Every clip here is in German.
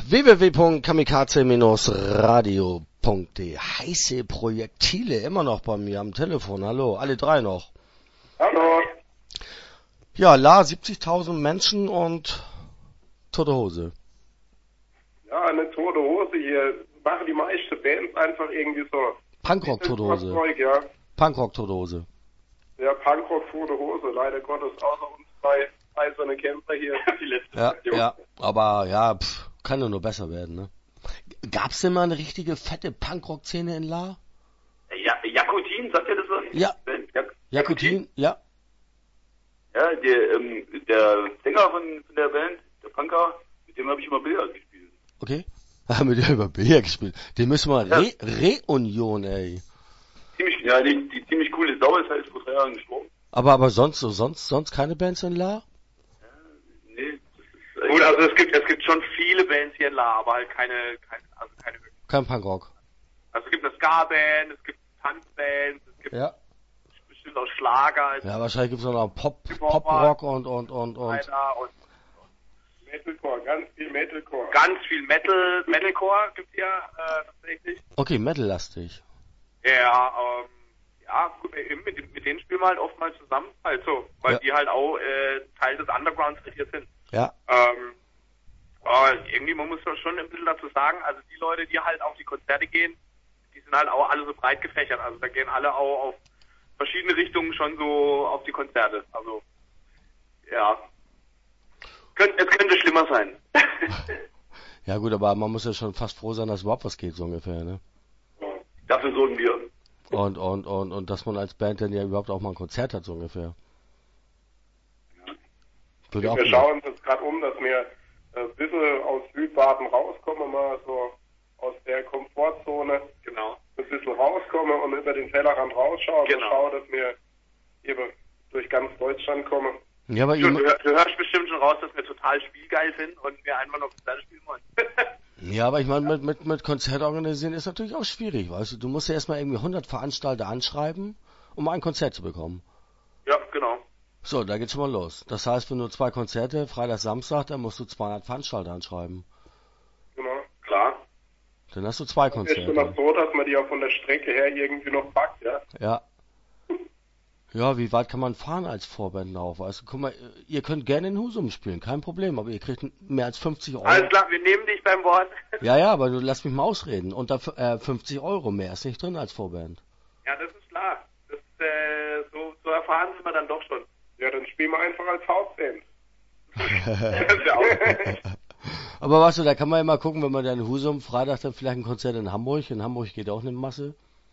www.kamikaze-radio.de. Heiße Projektile immer noch bei mir am Telefon. Hallo, alle drei noch. Hallo. Ja, La, 70.000 Menschen und tote Hose. Ja, eine tote Hose hier. Machen die meisten Bands einfach irgendwie so. Punkrock-tote Hose. Ja. Punkrock-tote Hose. Ja, Punkrock-tote Hose. Leider Gottes, außer uns zwei eiserne Kämpfer hier. Die letzte Ja, aber ja, kann ja nur besser werden, ne? Gab's denn mal eine richtige fette Punkrock-Szene in La? Ja, Jakutin, sagt ihr das was? Ja. Jakutin, ja. Ja, der Sänger von der Band, der Punker, mit dem habe ich immer Billard gespielt. Okay. Mit dem über Billard gespielt. Den müssen wir Reunion, ey. Die ziemlich coole Sau ist halt vor 3 Jahren gestorben. Aber sonst keine Bands in La? Nee, das ist gut, also es gibt schon viele Bands hier in La, aber halt keine Kein Punkrock. Also es gibt eine Ska-Band, es gibt Tanzbands, es gibt bestimmt auch Schlager. Ja, wahrscheinlich gibt's noch Pop-Rock und Metalcore, ganz viel Metalcore. Ganz viel Metalcore gibt's hier tatsächlich. Okay, Metal-lastig. Ja, gut, mit denen spielen wir halt oft mal zusammen, halt so, weil die halt auch Teil des Undergrounds hier sind. Ja. Aber irgendwie, man muss schon ein bisschen dazu sagen, also die Leute, die halt auf die Konzerte gehen, die sind halt auch alle so breit gefächert. Also da gehen alle auch auf verschiedene Richtungen schon so auf die Konzerte. Also, ja. Es könnte schlimmer sein. Ja gut, aber man muss ja schon fast froh sein, dass überhaupt was geht, so ungefähr, ne? Dafür sorgen wir. Und dass man als Band dann ja überhaupt auch mal ein Konzert hat, so ungefähr. Wir schauen uns jetzt gerade um, dass wir ein bisschen aus Südbaden rauskommen, mal so aus der Komfortzone. Genau. Ein bisschen rauskommen und über den Tellerrand rausschauen. Genau. Und schauen, dass wir eben durch ganz Deutschland kommen. Ja, aber du hörst bestimmt schon raus, dass wir total spielgeil sind und wir einfach noch Konzerte spielen wollen. Ja, aber ich meine, mit Konzert organisieren ist natürlich auch schwierig, weißt du? Du musst ja erstmal irgendwie 100 Veranstalter anschreiben, um ein Konzert zu bekommen. Ja, genau. So, da geht's schon mal los. Das heißt, wenn du 2 Konzerte, Freitag, Samstag, dann musst du 200 Veranstalter anschreiben. Genau, klar. Dann hast du 2 Konzerte. Ist schon noch so, dass man die auch von der Strecke her irgendwie noch packt, ja? Ja. Ja, wie weit kann man fahren als Vorband auf? Weißt du, guck mal, ihr könnt gerne in Husum spielen, kein Problem, aber ihr kriegt mehr als 50 Euro. Alles klar, wir nehmen dich beim Wort. Ja, aber du lass mich mal ausreden. Unter 50 Euro mehr ist nicht drin als Vorband. Ja, das ist klar. So erfahren sind wir dann doch schon. Ja, dann spielen wir einfach als Hausband. Das ist ja auch gut. Aber weißt du, da kann man ja mal gucken, wenn man dann in Husum Freitag dann vielleicht ein Konzert in Hamburg. In Hamburg geht auch eine Masse.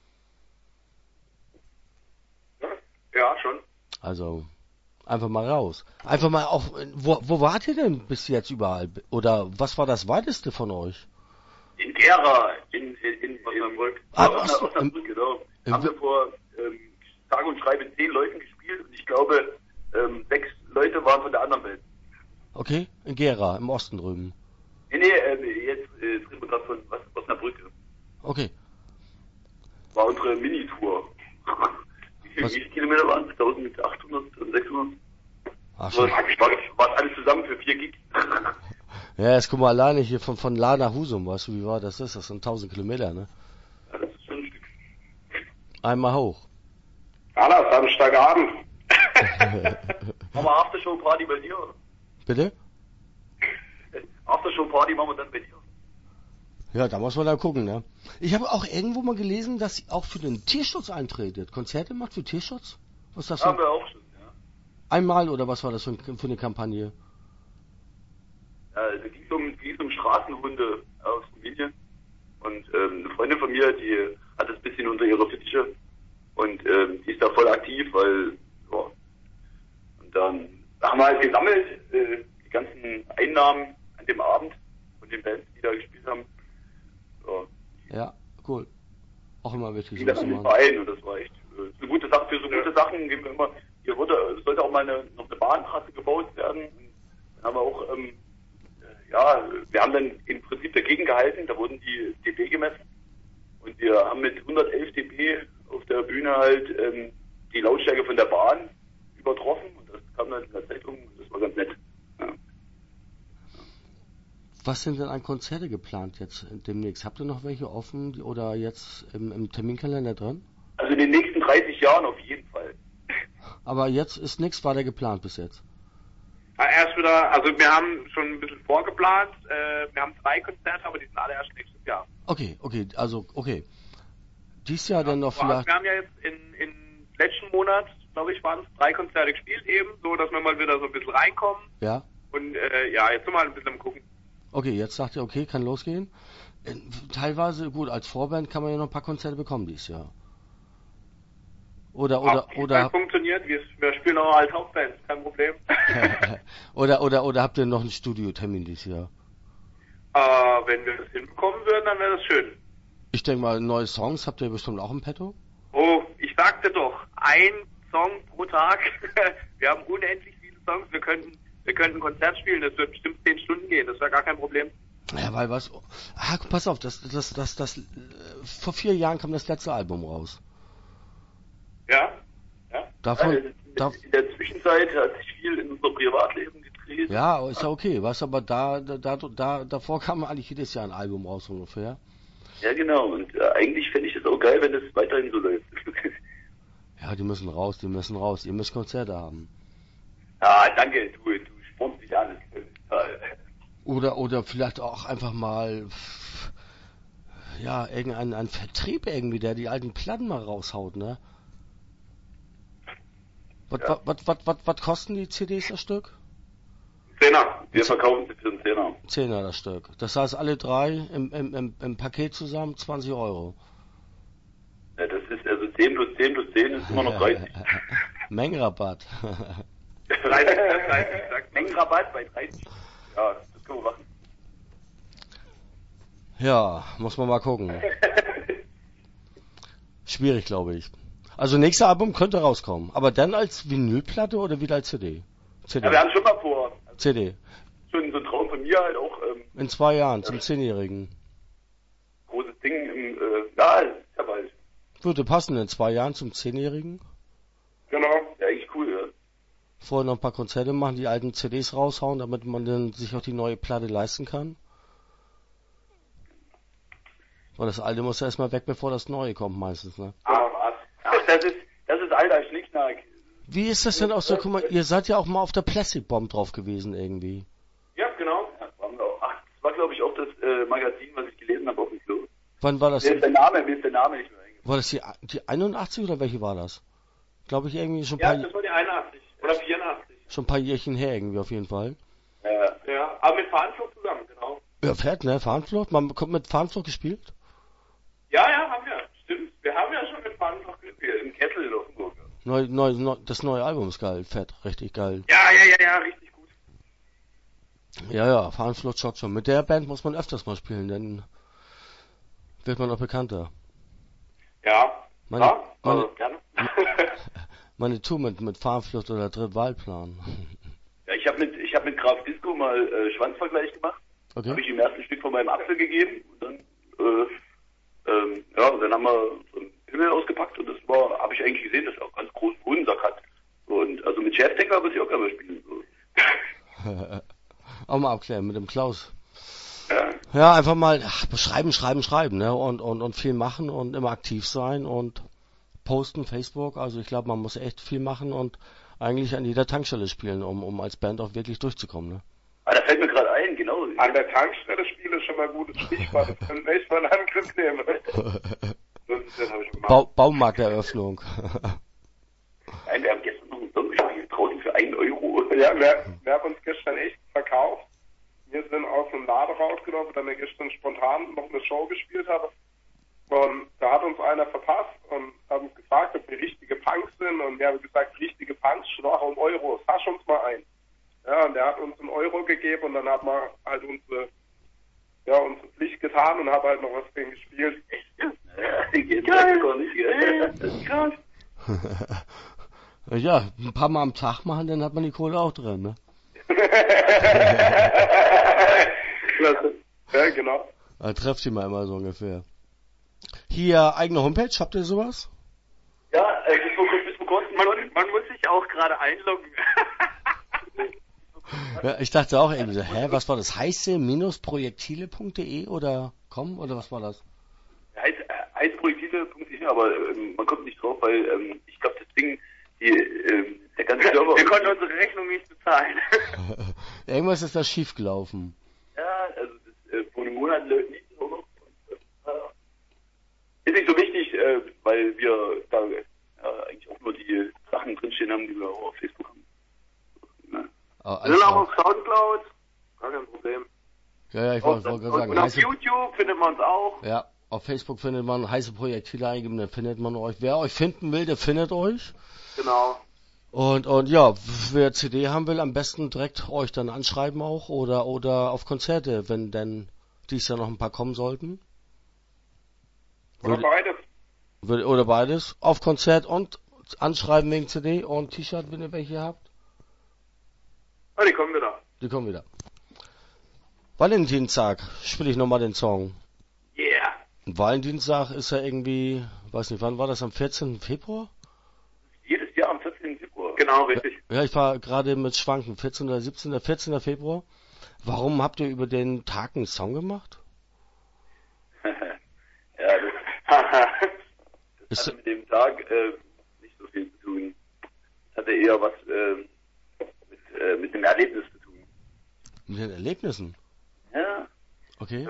Ja, schon. Also, einfach mal raus. Einfach mal auch, wo wart ihr denn bis jetzt überall? Oder was war das weiteste von euch? In Gera, in Osnabrück. Osnabrück, genau. Haben wir vor sage und schreibe 10 Leuten gespielt und ich glaube 6 Leute waren von der anderen Welt. Okay, in Gera, im Osten drüben. Nee, jetzt reden wir gerade von Osnabrück. Okay. War unsere Mini-Tour. Wie viele Kilometer waren es? 1800, 600? Ach, schon. War alles zusammen für 4 Gig. Ja, jetzt guck mal alleine hier von La nach Husum, weißt du, wie war das? Das sind 1000 Kilometer, ne? Ja, das ist schon ein Stück. Einmal hoch. Alla, Samstagabend. Machen wir Aftershow-Party bei dir, oder? Bitte? Aftershow-Party machen wir dann bei dir. Ja, da muss man dann gucken, ne? Ich habe auch irgendwo mal gelesen, dass sie auch für den Tierschutz eintretet. Konzerte macht für Tierschutz? Was ist das Haben wir auch schon, ja. Einmal oder was war das für eine Kampagne? Da ging es um Straßenhunde aus Rumänien. Und eine Freundin von mir, die hat das ein bisschen unter ihrer Fittiche. Und die ist da voll aktiv, weil, ja. Und dann haben wir halt gesammelt, die ganzen Einnahmen an dem Abend von den Bands, die da gespielt haben. Ja, cool. Auch immer wichtig. Das Verein und das war echt eine gute Sache. Für so gute Sachen geben wir immer, sollte auch mal noch eine Bahntrasse gebaut werden. Dann haben wir auch, wir haben dann im Prinzip dagegen gehalten, da wurden die dB gemessen und wir haben mit 111 dB auf der Bühne halt die Lautstärke von der Bahn übertroffen und das kam dann in der Zeitung, das war ganz nett. Ja. Was sind denn an Konzerte geplant jetzt demnächst? Habt ihr noch welche offen oder jetzt im Terminkalender drin? Also in den nächsten 30 Jahren auf jeden Fall. Aber jetzt ist nichts weiter geplant bis jetzt. Ja, erst wieder, also wir haben schon ein bisschen vorgeplant. Wir haben 2 Konzerte, aber die sind alle erst nächstes Jahr. Okay. Dies Jahr dann noch vielleicht... Wir haben ja jetzt in letzten Monat, glaube ich, waren es 3 Konzerte gespielt eben, so dass wir mal wieder so ein bisschen reinkommen. Ja. Und jetzt sind wir mal ein bisschen am Gucken. Okay, jetzt sagt ihr, okay, kann losgehen. Teilweise, gut, als Vorband kann man ja noch ein paar Konzerte bekommen dieses Jahr. Oder funktioniert, wir spielen auch als Hauptband, kein Problem. oder habt ihr noch einen Studiotermin dieses Jahr? Wenn wir das hinbekommen würden, dann wäre das schön. Ich denke mal, neue Songs habt ihr bestimmt auch im Petto? Oh, ich sagte doch, 1 Song pro Tag. Wir haben unendlich viele Songs, wir könnten ein Konzert spielen, das wird bestimmt 10 Stunden gehen, das wäre gar kein Problem. Ja, weil was... pass auf, vor 4 Jahren kam das letzte Album raus. Ja? Davon... In der Zwischenzeit hat sich viel in unser Privatleben gedreht. Ja, ist ja okay, was aber davor kam eigentlich jedes Jahr ein Album raus ungefähr. Ja, genau, und eigentlich fände ich es auch geil, wenn es weiterhin so läuft. Ja, die müssen raus, ihr müsst Konzerte haben. Ah, danke, du spornst mich an. Oder vielleicht auch einfach mal, ja, irgendein Vertrieb irgendwie, der die alten Platten mal raushaut, ne? Was kosten die CDs das Stück? 10er. Wir verkaufen sie für einen 10er. 10er das Stück. Das heißt, alle 3 im Paket zusammen 20 €. Ja, das ist also 10 plus 10 plus 10 ist immer noch 30. Mengenrabatt. 30, Mengenrabatt bei 30. Ja, das können wir machen. Ja, muss man mal gucken. Schwierig, glaube ich. Also nächstes Album könnte rauskommen, aber dann als Vinylplatte oder wieder als CD? Ja, wir haben schon mal vor. Also CD. schon so ein Traum von mir halt auch. In 2 Jahren, zum 10-Jährigen. Großes Ding im, ja, ist ja bald. Würde passen, in 2 Jahren zum 10-Jährigen. Genau. Ja, echt cool, ja. Vorher noch ein paar Konzerte machen, die alten CDs raushauen, damit man dann sich auch die neue Platte leisten kann. Weil das alte muss ja erstmal weg, bevor das neue kommt meistens, ne? Ach, das ist alter Schnickschnack. Wie ist das denn aus der, guck mal, ihr seid ja auch mal auf der Plastic Bomb drauf gewesen irgendwie. Ja, genau. Ja, das war glaube ich auch das Magazin, was ich gelesen habe auf dem Klo. Wann war das? Mir ist der Name nicht mehr eingefallen. War das die 81 oder welche war das? Glaube ich irgendwie schon ein Ja, paar, das war die 81 oder 84. schon ein paar Jährchen her irgendwie auf jeden Fall. Ja, aber mit Fahnenflucht zusammen, genau. Ja, fährt, ne? Fahnenflucht? Man kommt mit Fahnenflucht gespielt? Ja, haben wir. Stimmt. Wir haben ja schon mit Fahnenflucht gespielt. Im Kessel in Offenburg. Das neue Album ist geil, fett, richtig geil. Ja, richtig gut. Ja, Fahnenflucht schockt schon. Mit der Band muss man öfters mal spielen, dann wird man auch bekannter. Ja. Gerne. Meine Tour mit Fahnenflucht oder Drittwahlplan. Ja, ich hab mit Graf Disco mal Schwanzvergleich gemacht. Okay. Habe ich ihm erst ein Stück von meinem Apfel gegeben und dann und dann haben wir so einen Himmel ausgepackt und das habe ich eigentlich gesehen, dass er auch ganz großen Hodensack hat. So, und also mit Chefdecker würde ich auch gerne mal spielen. So. Auch mal abklären mit dem Klaus. Ja. Ja, einfach mal schreiben, ne? Und viel machen und immer aktiv sein und posten, Facebook. Also ich glaube, man muss echt viel machen und eigentlich an jeder Tankstelle spielen, um als Band auch wirklich durchzukommen, ne? Ah, da fällt mir gerade ein, genau. An der Tankstelle spielen ist schon mal ein gutes Stichwort. Das können wir echt mal in Angriff nehmen. Das habe ich gemacht. Baumarkteröffnung. Nein, wir haben gestern noch einen Song gespielt, draußen für 1 Euro. Ja, wir haben uns gestern echt verkauft. Wir sind aus dem Laden rausgelaufen, da wir gestern spontan noch eine Show gespielt haben. Und da hat uns einer verpasst und hat uns gefragt, ob wir richtige Punks sind. Und wir haben gesagt, richtige Punks, schwach um Euro, hasch uns mal ein. Ja, und der hat uns 1 Euro gegeben und dann hat man halt unsere Pflicht getan und hat halt noch was für ihn gespielt. Echt? Ja, geht gar nicht, gell? Das ist krass. Ja, ein paar Mal am Tag machen, dann hat man die Kohle auch drin, ne? Ja, genau. Da trefft sie mal immer so ungefähr. Hier, eigene Homepage, habt ihr sowas? Ja, bis vor kurzem. Man muss sich auch gerade einloggen. Ja, ich dachte auch irgendwie so, was war das? heiße-projektile.de oder com oder was war das? Heißprojektile.de, aber man kommt nicht drauf, weil ich glaube, das Ding, der ganze Server... Wir konnten unsere Rechnung nicht bezahlen. Irgendwas ist da schiefgelaufen. Ja, also das, vor einem Monat liegt es noch. Ist nicht so wichtig, weil wir da eigentlich auch nur die Sachen drinstehen haben, die wir auch auf Facebook haben. Ja. Wir sind auch auf Soundcloud, gar kein Problem. Ja, ich wollte gerade sagen. Und auf YouTube findet man uns auch. Ja, auf Facebook findet man heiße Projektile eingeben, dann findet man euch. Wer euch finden will, der findet euch. Genau. Und ja, wer CD haben will, am besten direkt euch dann anschreiben auch oder auf Konzerte, wenn denn dies Jahr noch ein paar kommen sollten. Oder beides. Oder beides. Auf Konzert und anschreiben wegen CD und T-Shirt, wenn ihr welche habt. Ah, die kommen wieder. Die kommen wieder. Valentinstag spiele ich nochmal den Song. Yeah. Valentinstag ist ja irgendwie, weiß nicht, wann war das, am 14. Februar? Jedes Jahr am 14. Februar. Genau, richtig. Ja, ich war gerade mit Schwanken, 14. oder 17. 14. Februar. Warum habt ihr über den Tag einen Song gemacht? Ja, das hatte mit dem Tag nicht so viel zu tun. Das hatte eher was mit dem Erlebnis zu tun. Mit den Erlebnissen? Ja. Okay.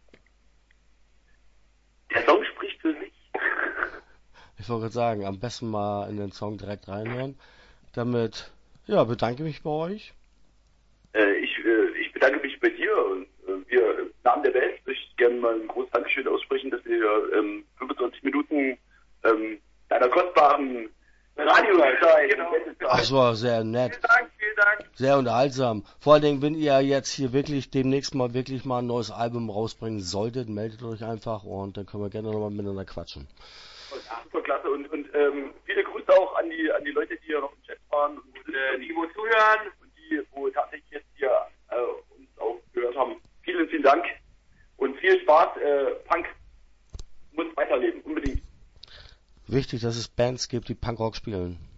Der Song spricht für sich. Ich wollte gerade sagen, am besten mal in den Song direkt reinhören. Damit, ja, bedanke mich bei euch. Ich bedanke mich bei dir und wir im Namen der Band möchte ich gerne mal ein großes Dankeschön aussprechen, dass ihr 25 Minuten deiner kostbaren Radiozeit. Genau. Das war sehr nett. Vielen Dank. Sehr unterhaltsam. Vor allen Dingen, wenn ihr jetzt hier demnächst mal ein neues Album rausbringen solltet, meldet euch einfach und dann können wir gerne nochmal miteinander quatschen. Super klasse und viele Grüße auch an die Leute, die hier noch im Chat waren und die wo zuhören und die, wo tatsächlich jetzt hier uns auch gehört haben. Vielen Dank und viel Spaß. Punk muss weiterleben, unbedingt. Wichtig, dass es Bands gibt, die Punkrock spielen.